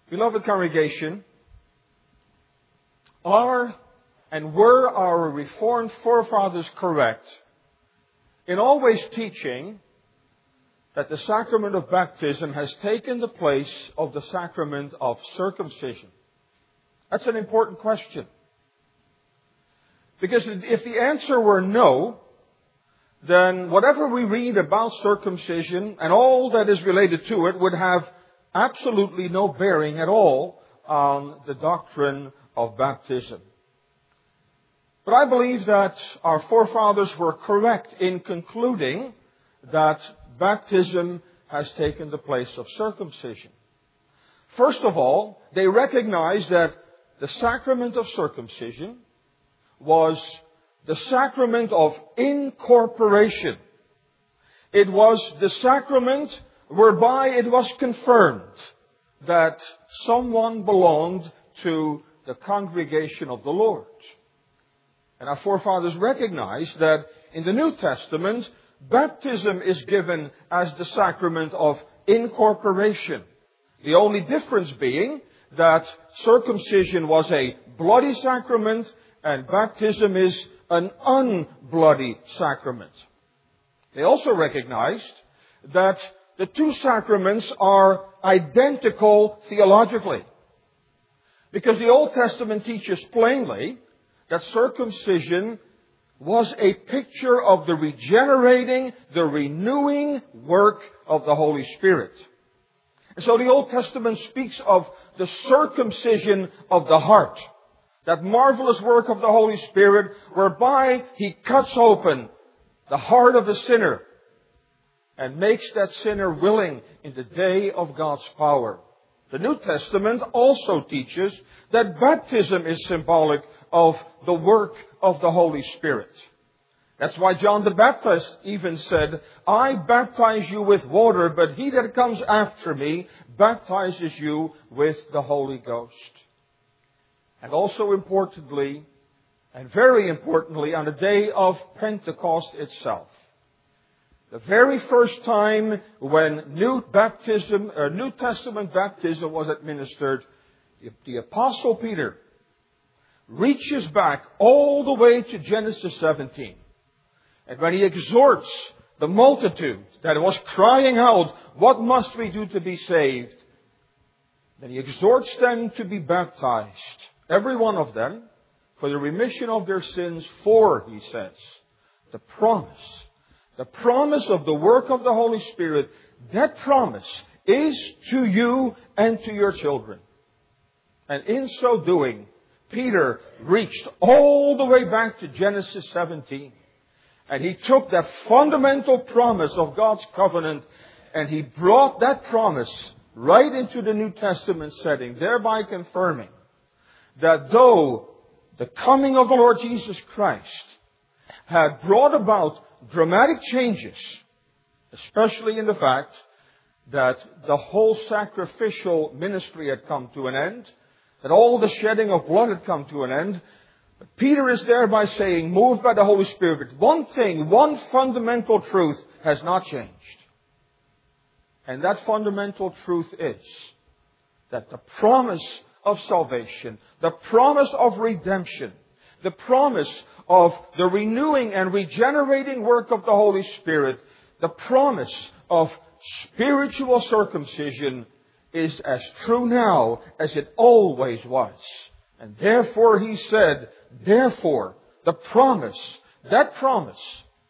Beloved congregation, were our Reformed forefathers correct in always teaching that the sacrament of baptism has taken the place of the sacrament of circumcision? That's an important question. Because if the answer were no, then whatever we read about circumcision and all that is related to it would have absolutely no bearing at all on the doctrine of baptism. But I believe that our forefathers were correct in concluding that baptism has taken the place of circumcision. First of all, they recognized that the sacrament of circumcision was the sacrament of incorporation. It was the sacrament whereby it was confirmed that someone belonged to the congregation of the Lord. And our forefathers recognized that in the New Testament, baptism is given as the sacrament of incorporation. The only difference being that circumcision was a bloody sacrament and baptism is an unbloody sacrament. They also recognized that the two sacraments are identical theologically. Because the Old Testament teaches plainly that circumcision was a picture of the regenerating, the renewing work of the Holy Spirit. And so the Old Testament speaks of the circumcision of the heart. That marvelous work of the Holy Spirit whereby He cuts open the heart of the sinner and makes that sinner willing in the day of God's power. The New Testament also teaches that baptism is symbolic of the work of the Holy Spirit. That's why John the Baptist even said, I baptize you with water, but He that comes after me baptizes you with the Holy Ghost. And also importantly, and very importantly, on the day of Pentecost itself, the very first time when New Testament baptism was administered, the Apostle Peter reaches back all the way to Genesis 17. And when he exhorts the multitude that was crying out, what must we do to be saved? Then he exhorts them to be baptized, every one of them, for the remission of their sins, for, he says, the promise of the work of the Holy Spirit, that promise is to you and to your children. And in so doing, Peter reached all the way back to Genesis 17. And he took that fundamental promise of God's covenant and he brought that promise right into the New Testament setting, thereby confirming that though the coming of the Lord Jesus Christ had brought about dramatic changes, especially in the fact that the whole sacrificial ministry had come to an end, that all the shedding of blood had come to an end, but Peter is thereby saying, moved by the Holy Spirit, one thing, one fundamental truth has not changed. And that fundamental truth is that the promise of salvation, the promise of redemption, the promise of the renewing and regenerating work of the Holy Spirit, the promise of spiritual circumcision is as true now as it always was. And therefore he said, therefore the promise, that promise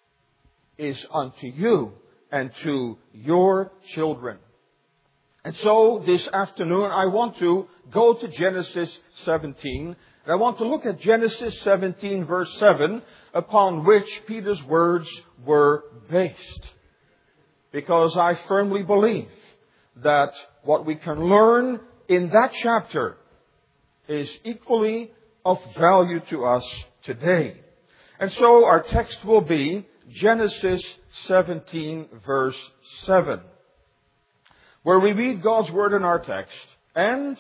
is unto you and to your children. And so this afternoon I want to go to Genesis 17. And I want to look at Genesis 17 verse 7 upon which Peter's words were based. Because I firmly believe that what we can learn in that chapter is equally of value to us today. And so our text will be Genesis 17 verse 7, where we read God's word in our text, and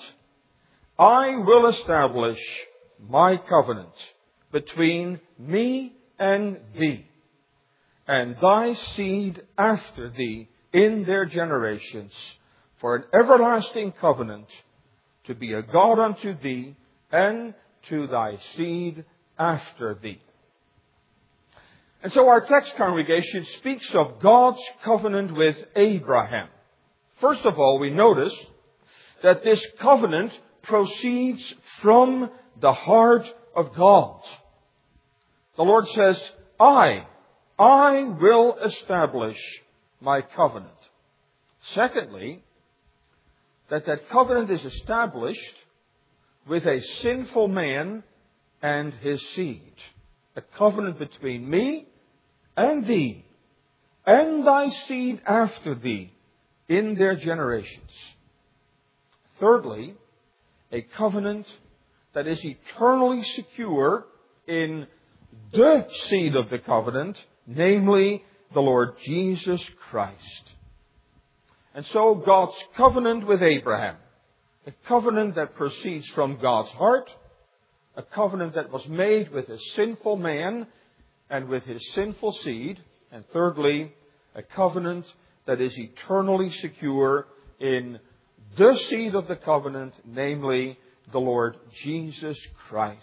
I will establish my covenant between me and thee, and thy seed after thee in their generations, for an everlasting covenant to be a God unto thee, and to thy seed after thee. And so our text, congregation, speaks of God's covenant with Abraham. First of all, we notice that this covenant proceeds from the heart of God. The Lord says, I will establish my covenant. Secondly, that covenant is established with a sinful man and his seed. A covenant between me and thee, and thy seed after thee, in their generations. Thirdly, a covenant that is eternally secure in the seed of the covenant, namely the Lord Jesus Christ. And so God's covenant with Abraham, a covenant that proceeds from God's heart, a covenant that was made with a sinful man and with his sinful seed, and thirdly, a covenant that is eternally secure in the seed of the covenant, namely the Lord Jesus Christ.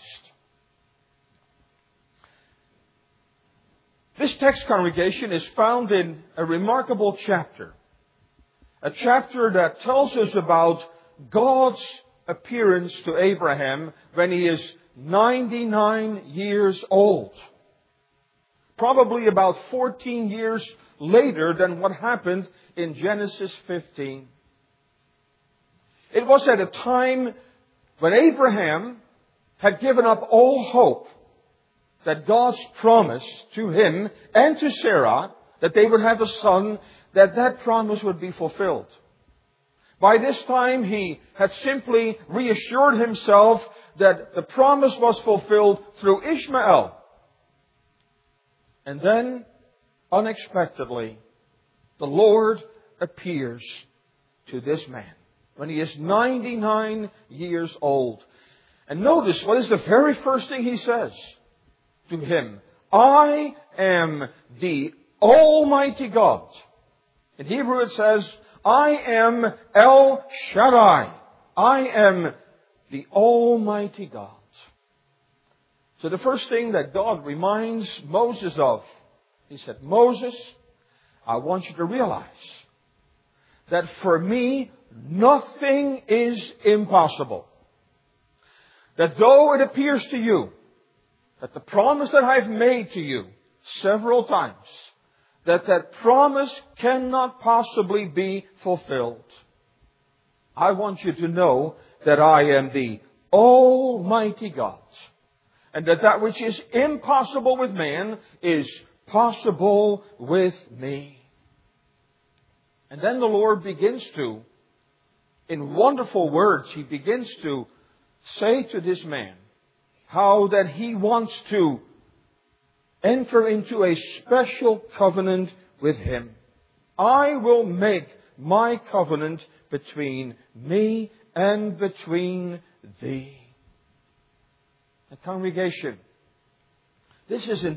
This text, congregation, is found in a remarkable chapter. A chapter that tells us about God's appearance to Abraham when he is 99 years old. Probably about 14 years later than what happened in Genesis 15. It was at a time when Abraham had given up all hope that God's promise to him and to Sarah that they would have a son, that promise would be fulfilled. By this time, he had simply reassured himself that the promise was fulfilled through Ishmael. And then, unexpectedly, the Lord appears to this man when he is 99 years old. And notice, what is the very first thing he says to him? I am the Almighty God. In Hebrew it says, I am El Shaddai. I am the Almighty God. So the first thing that God reminds Moses of, he said, Moses, I want you to realize that for me, nothing is impossible. That though it appears to you that the promise that I've made to you several times, that promise cannot possibly be fulfilled. I want you to know that I am the Almighty God. And that which is impossible with man is possible with me. And then the Lord begins to, in wonderful words, He begins to say to this man how that he wants to enter into a special covenant with him. I will make my covenant between me and between thee. And congregation, this is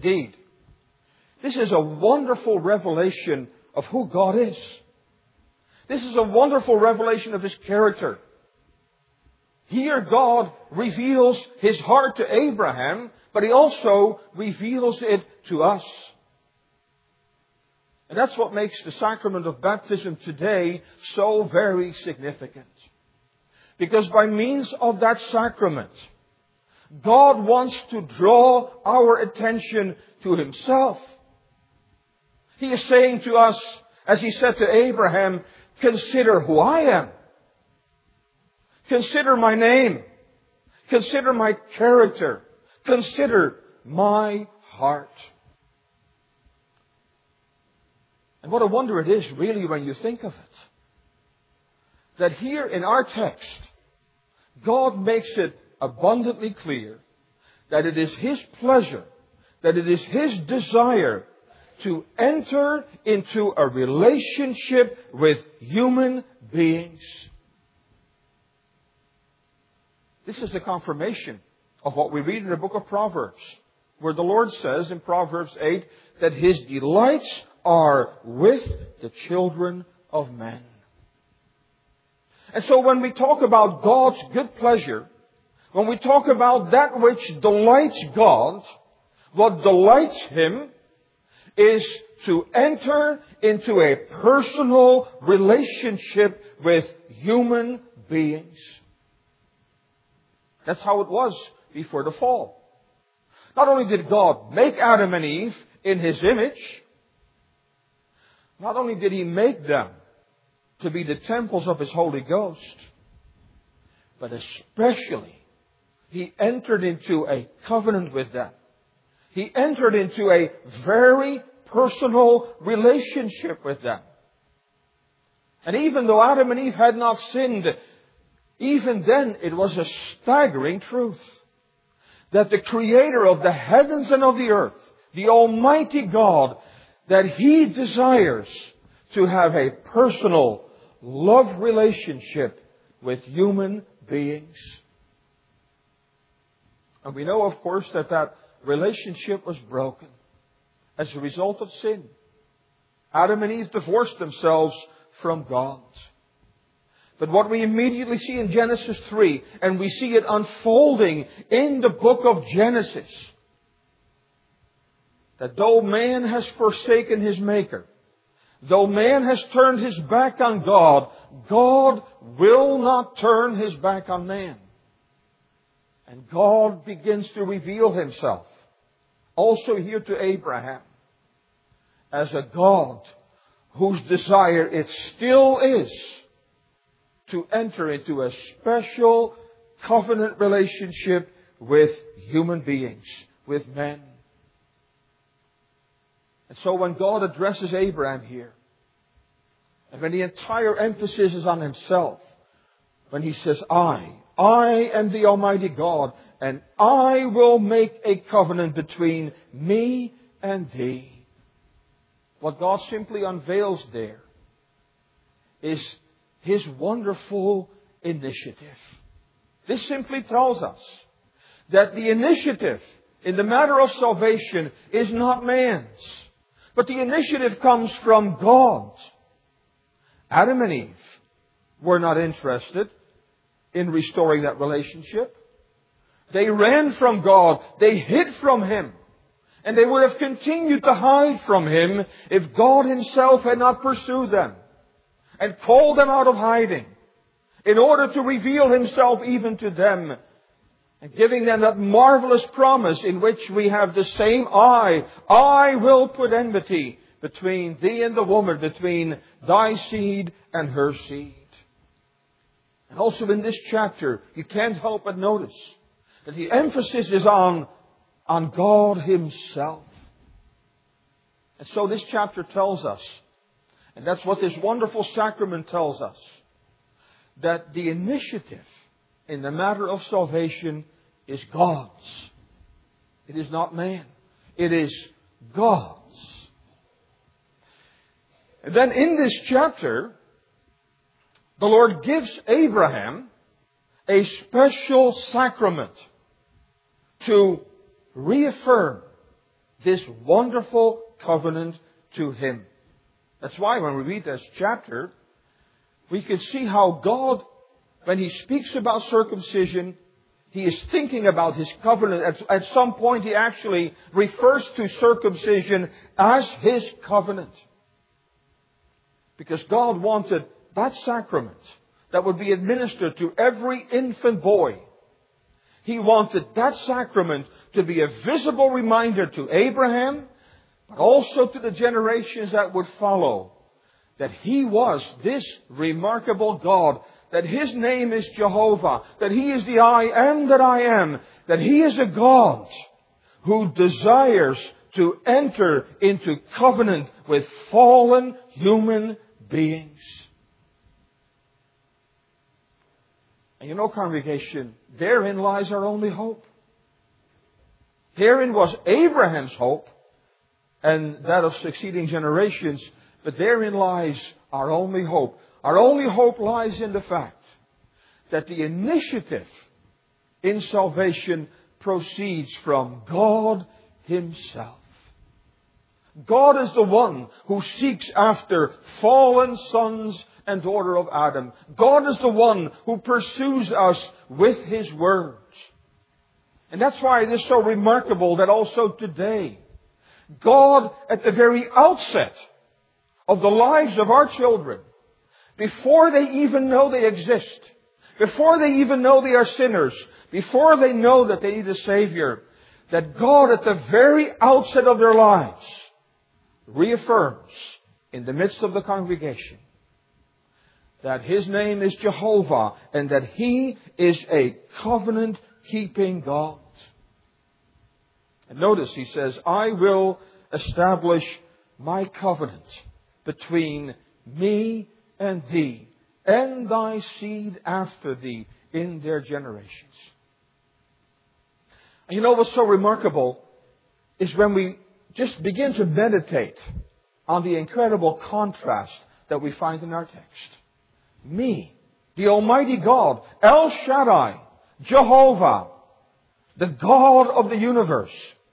a wonderful revelation of who God is. This is a wonderful revelation of His character. Here God reveals His heart to Abraham, but He also reveals it to us. And that's what makes the sacrament of baptism today so very significant. Because by means of that sacrament, God wants to draw our attention to Himself. He is saying to us, as He said to Abraham, consider who I am. Consider my name. Consider my character. Consider my heart. And what a wonder it is really when you think of it. That here in our text, God makes it abundantly clear that it is His pleasure, that it is His desire to enter into a relationship with human beings. This is the confirmation of what we read in the book of Proverbs, where the Lord says in Proverbs 8 that His delights are with the children of men. And so when we talk about God's good pleasure, when we talk about that which delights God, what delights Him is to enter into a personal relationship with human beings. That's how it was before the fall. Not only did God make Adam and Eve in His image, not only did He make them to be the temples of His Holy Ghost, but especially He entered into a covenant with them. He entered into a very personal relationship with them. And even though Adam and Eve had not sinned, even then it was a staggering truth that the Creator of the heavens and of the earth, the Almighty God, that He desires to have a personal love relationship with human beings. And we know, of course, that that relationship was broken as a result of sin. Adam and Eve divorced themselves from God. But what we immediately see in Genesis 3, and we see it unfolding in the book of Genesis, that though man has forsaken his Maker, though man has turned his back on God, God will not turn His back on man. And God begins to reveal Himself, also here to Abraham, as a God whose desire it still is to enter into a special covenant relationship with human beings, with men. And so when God addresses Abraham here, and when the entire emphasis is on Himself, when He says, I am the Almighty God, and I will make a covenant between me and thee. What God simply unveils there is His wonderful initiative. This simply tells us that the initiative in the matter of salvation is not man's, but the initiative comes from God. Adam and Eve were not interested in restoring that relationship. They ran from God. They hid from Him. And they would have continued to hide from Him if God Himself had not pursued them and called them out of hiding in order to reveal Himself even to them, and giving them that marvelous promise in which we have the same I will put enmity between thee and the woman, between thy seed and her seed. And also in this chapter, you can't help but notice that the emphasis is on God Himself. And so this chapter tells us, and that's what this wonderful sacrament tells us, that the initiative in the matter of salvation is God's. It is not man. It is God's. And then in this chapter, the Lord gives Abraham a special sacrament to reaffirm this wonderful covenant to him. That's why when we read this chapter, we can see how God, when He speaks about circumcision, He is thinking about His covenant. At some point He actually refers to circumcision as His covenant. Because God wanted that sacrament that would be administered to every infant boy. He wanted that sacrament to be a visible reminder to Abraham, but also to the generations that would follow, that He was this remarkable God, that His name is Jehovah, that He is the I am that I am, that He is a God who desires to enter into covenant with fallen human beings. And you know, congregation, therein lies our only hope. Therein was Abraham's hope and that of succeeding generations, but therein lies our only hope. Our only hope lies in the fact that the initiative in salvation proceeds from God Himself. God is the one who seeks after fallen sons and daughter of Adam. God is the one who pursues us with His words. And that's why it is so remarkable that also today, God, at the very outset of the lives of our children, before they even know they exist, before they even know they are sinners, before they know that they need a Savior, that God at the very outset of their lives reaffirms in the midst of the congregation that His name is Jehovah and that He is a covenant-keeping God. And notice He says, I will establish my covenant between me and thee and thy seed after thee in their generations. And you know what's so remarkable is when we just begin to meditate on the incredible contrast that we find in our text. Me, the Almighty God, El Shaddai, Jehovah, the God of the universe,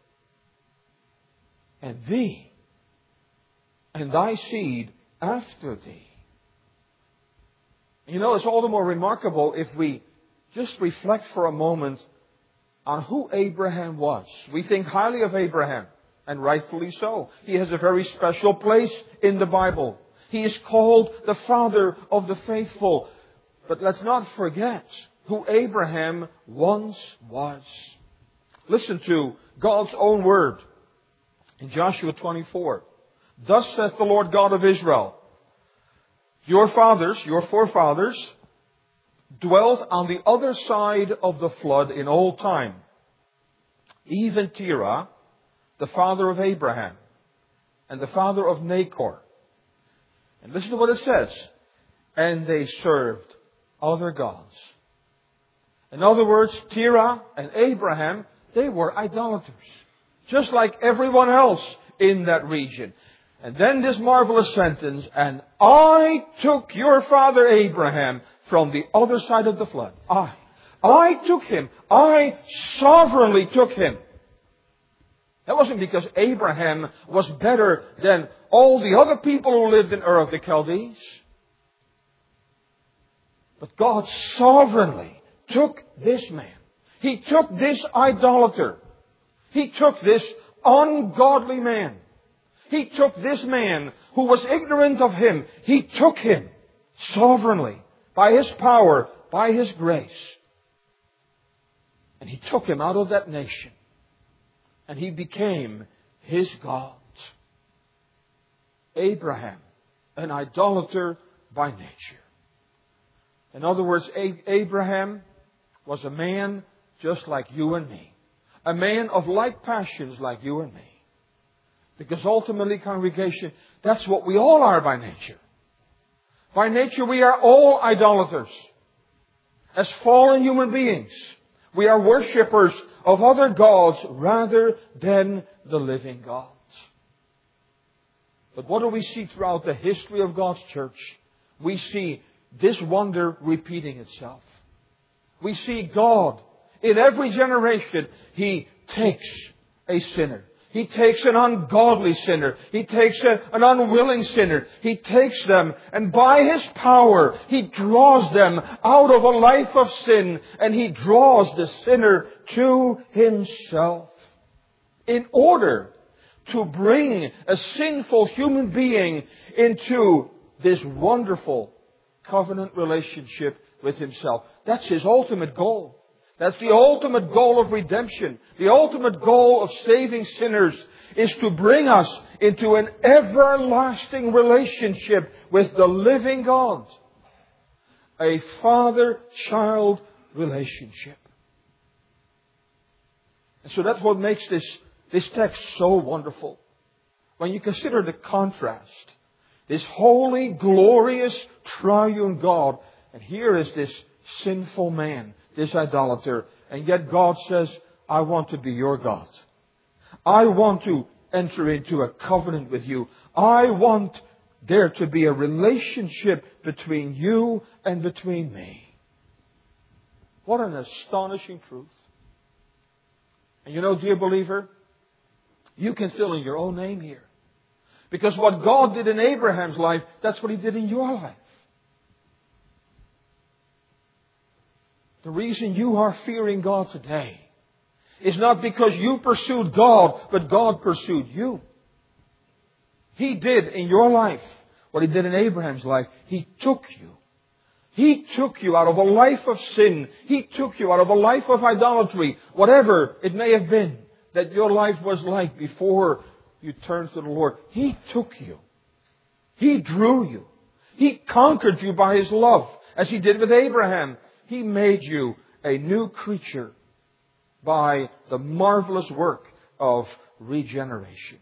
and thee, and thy seed after thee. You know, it's all the more remarkable if we just reflect for a moment on who Abraham was. We think highly of Abraham, and rightfully so. He has a very special place in the Bible. He is called the father of the faithful. But let's not forget who Abraham once was. Listen to God's own word in Joshua 24. Thus saith the Lord God of Israel, your forefathers, dwelt on the other side of the flood in old time. Even Terah, the father of Abraham, and the father of Nahor. And listen to what it says. And they served other gods. In other words, Terah and Abraham, they were idolaters. Just like everyone else in that region. And then this marvelous sentence, and I took your father Abraham from the other side of the flood. I took him. I sovereignly took him. That wasn't because Abraham was better than all the other people who lived in Ur of the Chaldees. But God sovereignly took this man. He took this idolater. He took this ungodly man. He took this man who was ignorant of Him. He took him sovereignly by His power, by His grace. And He took him out of that nation. And he became his God. Abraham, an idolater by nature. In other words, Abraham was a man just like you and me. A man of like passions like you and me. Because ultimately, congregation, that's what we all are by nature. By nature, we are all idolaters. As fallen human beings, we are worshippers of other gods rather than the living God. But what do we see throughout the history of God's church? We see this wonder repeating itself. We see God in every generation. He takes a sinner. He takes an ungodly sinner. He takes an unwilling sinner. He takes them, and by His power, He draws them out of a life of sin, and He draws the sinner to Himself in order to bring a sinful human being into this wonderful covenant relationship with Himself. That's His ultimate goal. That's the ultimate goal of redemption. The ultimate goal of saving sinners is to bring us into an everlasting relationship with the living God. A father-child relationship. And so that's what makes this text so wonderful. When you consider the contrast. This holy, glorious, triune God. And here is this sinful man. This idolater. And yet God says, I want to be your God. I want to enter into a covenant with you. I want there to be a relationship between you and between me. What an astonishing truth. And you know, dear believer, you can fill in your own name here. Because what God did in Abraham's life, that's what He did in your life. The reason you are fearing God today is not because you pursued God, but God pursued you. He did in your life what He did in Abraham's life. He took you. He took you out of a life of sin. He took you out of a life of idolatry. Whatever it may have been that your life was like before you turned to the Lord. He took you. He drew you. He conquered you by His love, as He did with Abraham. He made you a new creature by the marvelous work of regeneration.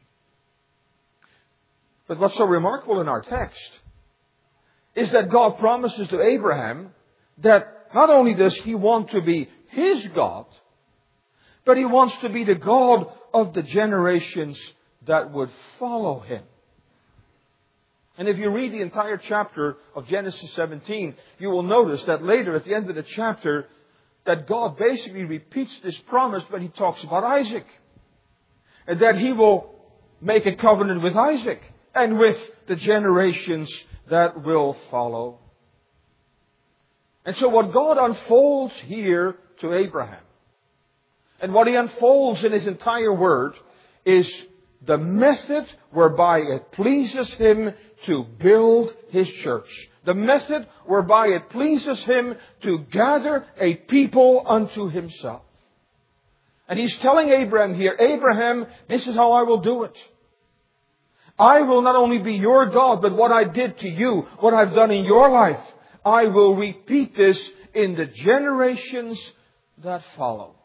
But what's so remarkable in our text is that God promises to Abraham that not only does He want to be his God, but He wants to be the God of the generations that would follow him. And if you read the entire chapter of Genesis 17, you will notice that later at the end of the chapter, that God basically repeats this promise, but He talks about Isaac. And that He will make a covenant with Isaac and with the generations that will follow. And so what God unfolds here to Abraham, and what He unfolds in His entire Word, is the method whereby it pleases Him to build His church. The method whereby it pleases Him to gather a people unto Himself. And He's telling Abraham here, Abraham, this is how I will do it. I will not only be your God, but what I did to you, what I've done in your life, I will repeat this in the generations that follow.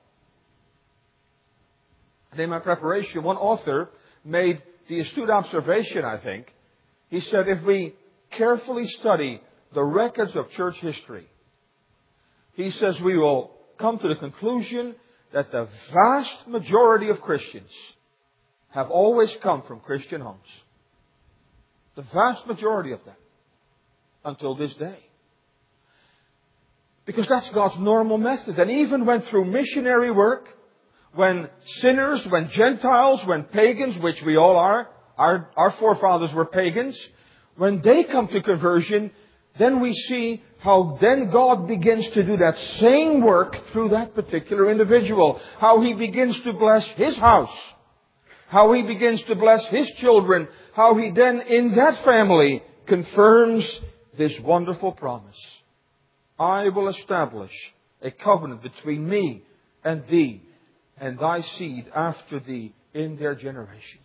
And in my preparation, one author made the astute observation, I think. He said, if we carefully study the records of church history, he says we will come to the conclusion that the vast majority of Christians have always come from Christian homes. The vast majority of them. Until this day. Because that's God's normal method. And even when through missionary work, when sinners, when Gentiles, when pagans, which we all are, our forefathers were pagans, when they come to conversion, then we see how then God begins to do that same work through that particular individual. How He begins to bless his house. How He begins to bless his children. How He then in that family confirms this wonderful promise. I will establish a covenant between me and thee, and thy seed after thee in their generations.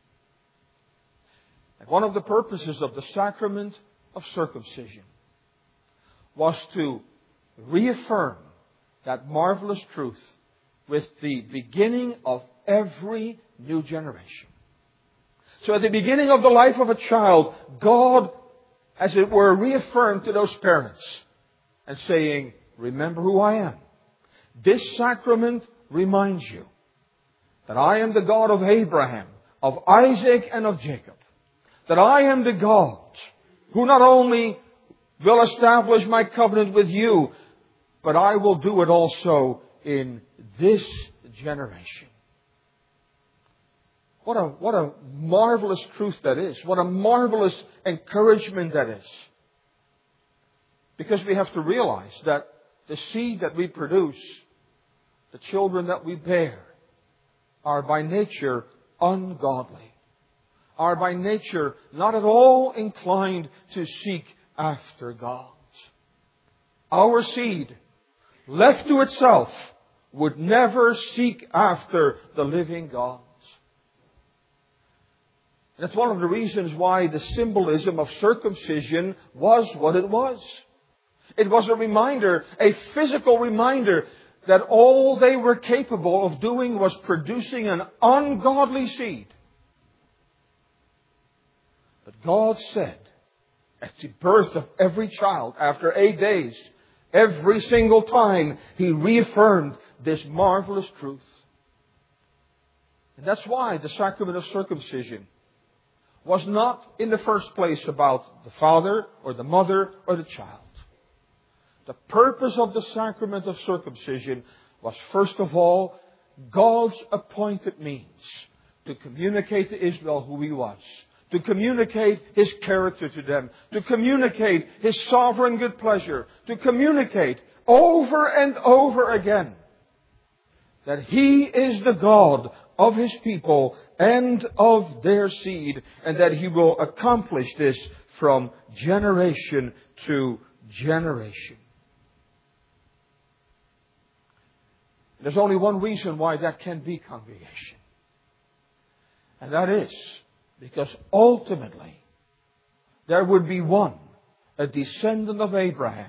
And one of the purposes of the sacrament of circumcision was to reaffirm that marvelous truth with the beginning of every new generation. So at the beginning of the life of a child, God, as it were, reaffirmed to those parents and saying, remember who I am. This sacrament reminds you that I am the God of Abraham, of Isaac, and of Jacob. That I am the God who not only will establish my covenant with you, but I will do it also in this generation. What a marvelous truth that is. What a marvelous encouragement that is. Because we have to realize that the seed that we produce, the children that we bear, are by nature ungodly. Are by nature not at all inclined to seek after God. Our seed, left to itself, would never seek after the living God. That's one of the reasons why the symbolism of circumcision was what it was. It was a reminder, a physical reminder, that all they were capable of doing was producing an ungodly seed. But God said, at the birth of every child, after 8 days, every single time, He reaffirmed this marvelous truth. And that's why the sacrament of circumcision was not in the first place about the father or the mother or the child. The purpose of the sacrament of circumcision was first of all God's appointed means to communicate to Israel who He was. to communicate His character to them, to communicate His sovereign good pleasure, to communicate over and over again that He is the God of His people and of their seed, and that He will accomplish this from generation to generation. There's only one reason why that can be, congregation. And that is because ultimately there would be one, a descendant of Abraham,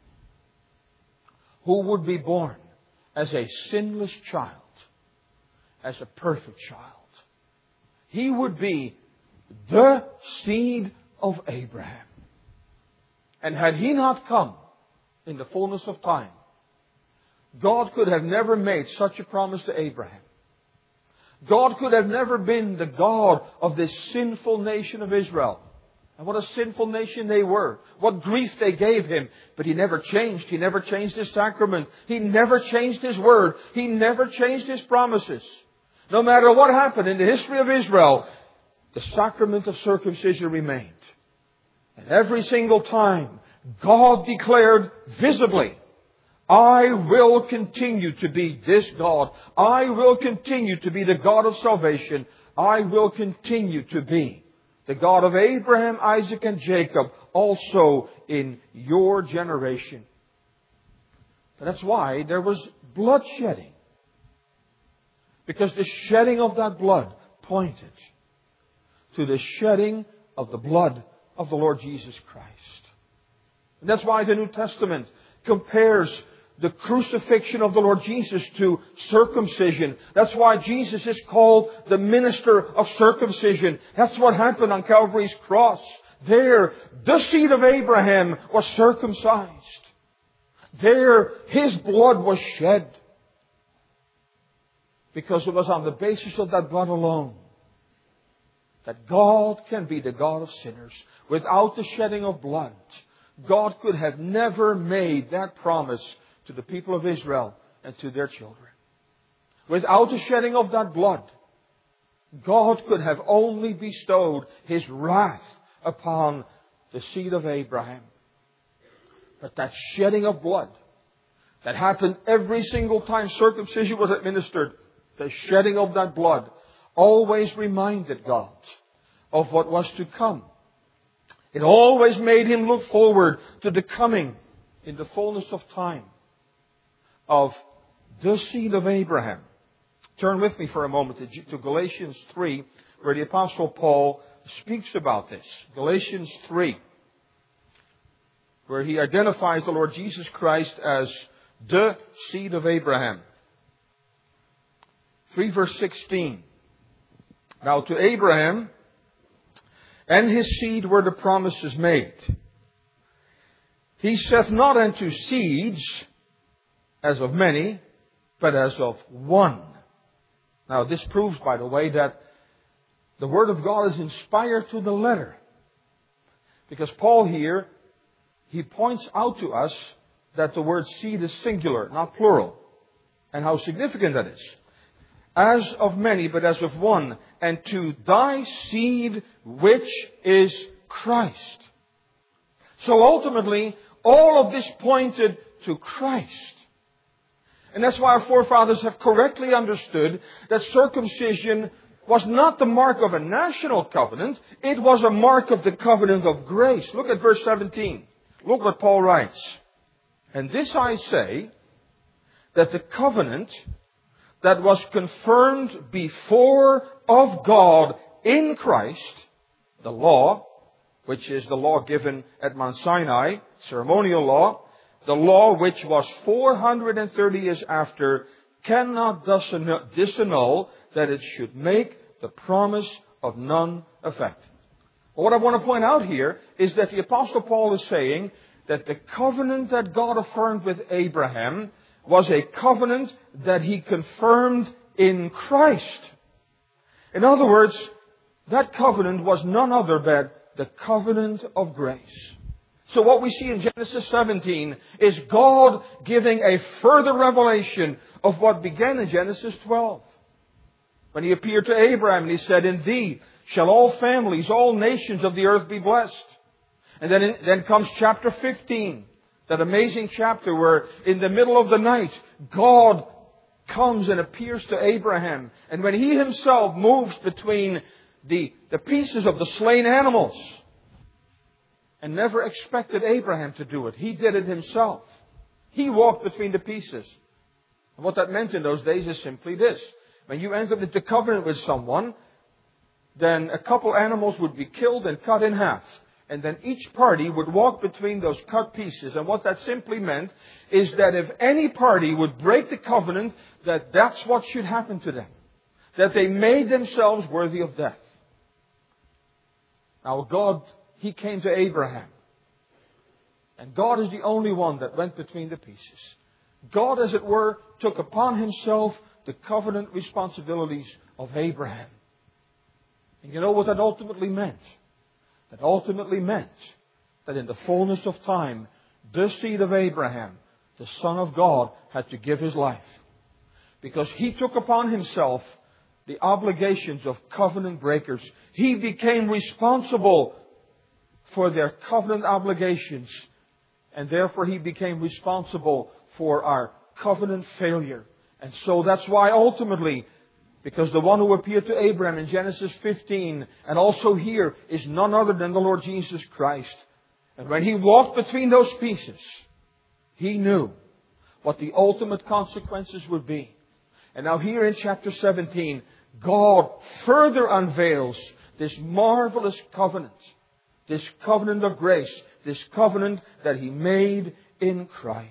who would be born as a sinless child, as a perfect child. He would be the seed of Abraham. And had He not come in the fullness of time, God could have never made such a promise to Abraham. God could have never been the God of this sinful nation of Israel. And what a sinful nation they were. What grief they gave Him. But He never changed. He never changed His sacrament. He never changed His word. He never changed His promises. No matter what happened in the history of Israel, the sacrament of circumcision remained. And every single time, God declared visibly, I will continue to be this God. I will continue to be the God of salvation. I will continue to be the God of Abraham, Isaac, and Jacob, also in your generation. And that's why there was bloodshedding. Because the shedding of that blood pointed to the shedding of the blood of the Lord Jesus Christ. And that's why the New Testament compares the crucifixion of the Lord Jesus to circumcision. That's why Jesus is called the minister of circumcision. That's what happened on Calvary's cross. There, the seed of Abraham was circumcised. There, His blood was shed. Because it was on the basis of that blood alone that God can be the God of sinners. Without the shedding of blood, God could have never made that promise to the people of Israel and to their children. Without the shedding of that blood, God could have only bestowed His wrath upon the seed of Abraham. But that shedding of blood that happened every single time circumcision was administered, the shedding of that blood always reminded God of what was to come. It always made Him look forward to the coming in the fullness of time of the seed of Abraham. Turn with me for a moment to Galatians 3, where the Apostle Paul speaks about this. Galatians 3, where he identifies the Lord Jesus Christ as the seed of Abraham. 3 verse 16. Now to Abraham and his seed were the promises made. He saith not unto seeds, as of many, but as of one. Now this proves, by the way, that the Word of God is inspired to the letter. Because Paul here, he points out to us that the word seed is singular, not plural. And how significant that is. As of many, but as of one. And to thy seed, which is Christ. So ultimately, all of this pointed to Christ. And that's why our forefathers have correctly understood that circumcision was not the mark of a national covenant. It was a mark of the covenant of grace. Look at verse 17. Look what Paul writes. And this I say, that the covenant that was confirmed before of God in Christ, the law, which is the law given at Mount Sinai, ceremonial law, the law which was 430 years after, cannot thus disannul that it should make the promise of none effect. Well, what I want to point out here is that the Apostle Paul is saying that the covenant that God affirmed with Abraham was a covenant that He confirmed in Christ. In other words, that covenant was none other than the covenant of grace. So what we see in Genesis 17 is God giving a further revelation of what began in Genesis 12. When He appeared to Abraham and He said, in thee shall all families, all nations of the earth be blessed. And then comes chapter 15, that amazing chapter where in the middle of the night, God comes and appears to Abraham. And when He Himself moves between the pieces of the slain animals, and never expected Abraham to do it, He did it Himself. He walked between the pieces. And what that meant in those days is simply this. When you entered into covenant with someone, then a couple animals would be killed and cut in half. And then each party would walk between those cut pieces. And what that simply meant is that if any party would break the covenant, that's what should happen to them. That they made themselves worthy of death. Now God, He came to Abraham. And God is the only one that went between the pieces. God, as it were, took upon Himself the covenant responsibilities of Abraham. And you know what that ultimately meant? That ultimately meant that in the fullness of time, the seed of Abraham, the Son of God, had to give his life. Because He took upon Himself the obligations of covenant breakers. He became responsible for their covenant obligations. And therefore He became responsible for our covenant failure. And so that's why ultimately, because the one who appeared to Abraham in Genesis 15 and also here is none other than the Lord Jesus Christ. And when He walked between those pieces, He knew what the ultimate consequences would be. And now here in chapter 17, God further unveils this marvelous covenant. This covenant of grace. This covenant that He made in Christ.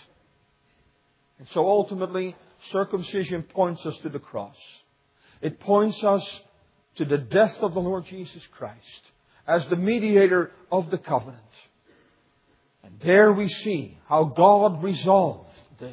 And so ultimately, circumcision points us to the cross. It points us to the death of the Lord Jesus Christ as the mediator of the covenant. And there we see how God resolved this.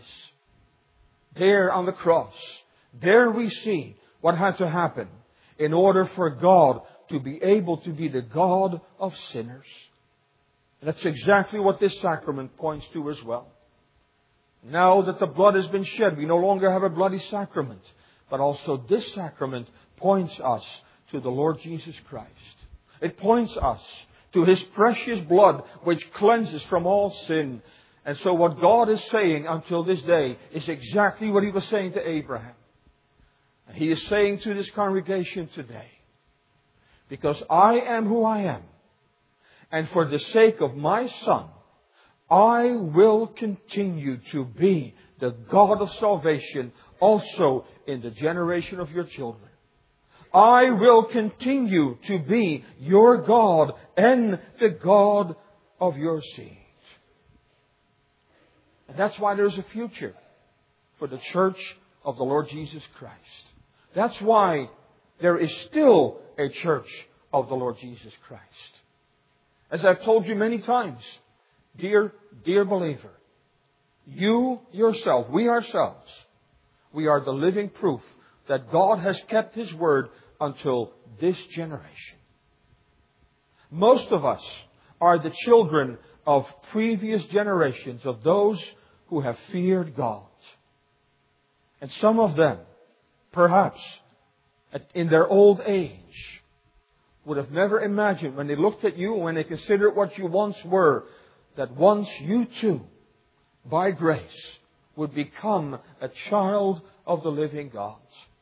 There on the cross, there we see what had to happen in order for God to be able to be the God of sinners. And that's exactly what this sacrament points to as well. Now that the blood has been shed, we no longer have a bloody sacrament. But also this sacrament points us to the Lord Jesus Christ. It points us to His precious blood which cleanses from all sin. And so what God is saying until this day is exactly what He was saying to Abraham. And He is saying to this congregation today, because I am who I am, and for the sake of my Son, I will continue to be the God of salvation also in the generation of your children. I will continue to be your God and the God of your seed. And that's why there's a future for the church of the Lord Jesus Christ. That's why there is still a church of the Lord Jesus Christ. As I've told you many times, dear believer, you yourself, we ourselves, we are the living proof that God has kept His word until this generation. Most of us are the children of previous generations, of those who have feared God. And some of them, perhaps in their old age, would have never imagined when they looked at you, when they considered what you once were, that once you too, by grace, would become a child of the living God.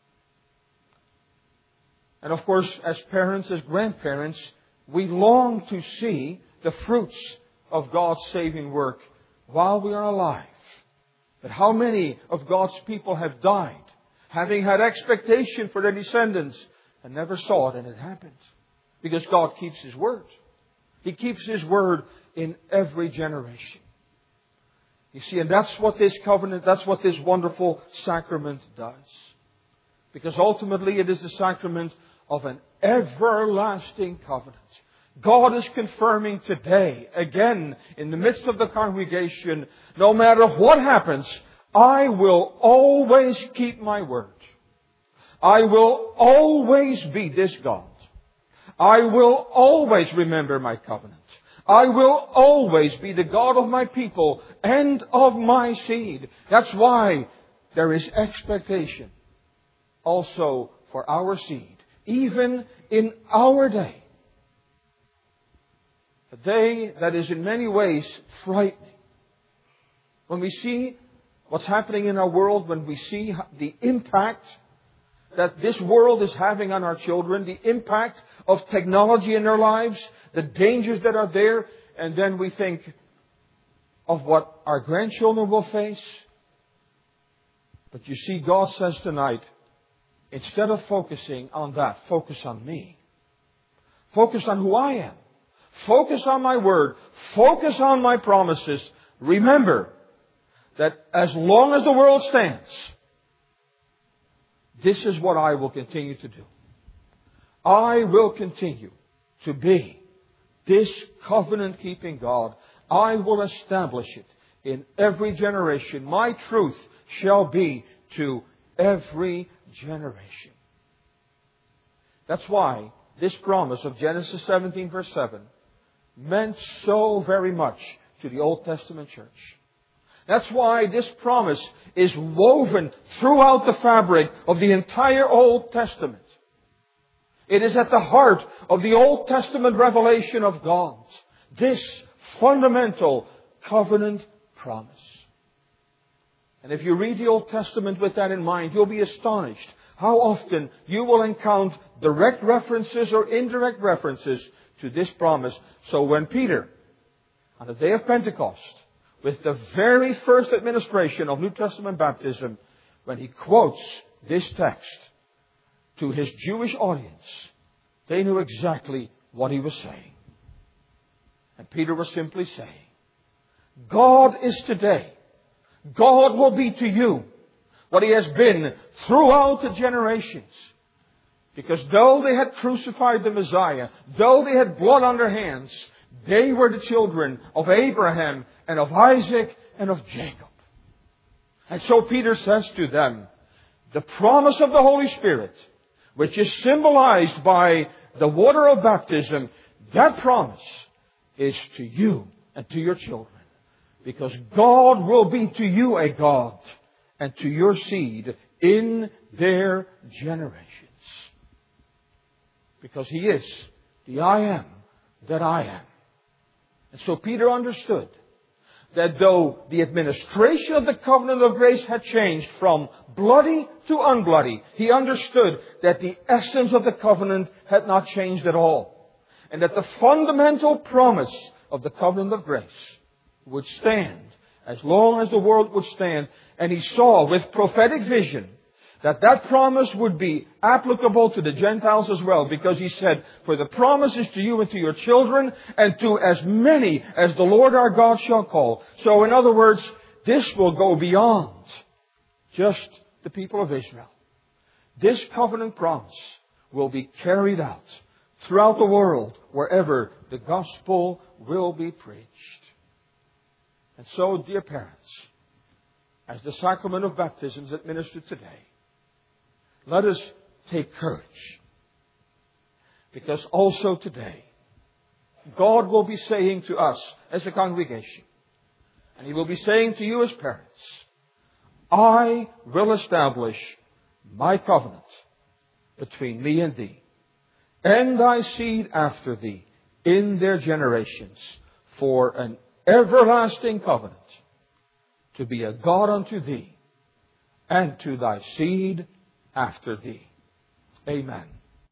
And of course, as parents, as grandparents, we long to see the fruits of God's saving work while we are alive. But how many of God's people have died, having had expectation for their descendants, and never saw it, and it happened? Because God keeps His word. He keeps His word in every generation. You see, and that's what this covenant, that's what this wonderful sacrament does. Because ultimately it is the sacrament of an everlasting covenant. God is confirming today, again, in the midst of the congregation, no matter what happens, I will always keep my word. I will always be this God. I will always remember my covenant. I will always be the God of my people and of my seed. That's why there is expectation also for our seed even in our day. A day that is in many ways frightening. When we see what's happening in our world, when we see the impact that this world is having on our children, the impact of technology in their lives, the dangers that are there, and then we think of what our grandchildren will face. But you see, God says tonight, instead of focusing on that, focus on me. Focus on who I am. Focus on my Word. Focus on my promises. Remember that as long as the world stands, this is what I will continue to do. I will continue to be this covenant-keeping God. I will establish it in every generation. My truth shall be to every generation. That's why this promise of Genesis 17 verse 7 meant so very much to the Old Testament church. That's why this promise is woven throughout the fabric of the entire Old Testament. It is at the heart of the Old Testament revelation of God. This fundamental covenant promise. And if you read the Old Testament with that in mind, you'll be astonished how often you will encounter direct references or indirect references to this promise. So when Peter, on the day of Pentecost, with the very first administration of New Testament baptism, when he quotes this text to his Jewish audience, they knew exactly what he was saying. And Peter was simply saying, God is today. God will be to you what He has been throughout the generations. Because though they had crucified the Messiah, though they had blood on their hands, they were the children of Abraham and of Isaac and of Jacob. And so Peter says to them, the promise of the Holy Spirit, which is symbolized by the water of baptism, that promise is to you and to your children. Because God will be to you a God and to your seed in their generations. Because He is the I am that I am. And so Peter understood that though the administration of the covenant of grace had changed from bloody to unbloody, he understood that the essence of the covenant had not changed at all. And that the fundamental promise of the covenant of grace would stand as long as the world would stand. And he saw with prophetic vision that that promise would be applicable to the Gentiles as well. Because he said, for the promise is to you and to your children and to as many as the Lord our God shall call. So in other words, this will go beyond just the people of Israel. This covenant promise will be carried out throughout the world wherever the gospel will be preached. And so, dear parents, as the sacrament of baptism is administered today, let us take courage. Because also today, God will be saying to us as a congregation, and He will be saying to you as parents, I will establish my covenant between me and thee, and thy seed after thee in their generations, for an everlasting covenant, to be a God unto thee, and to thy seed after thee. Amen.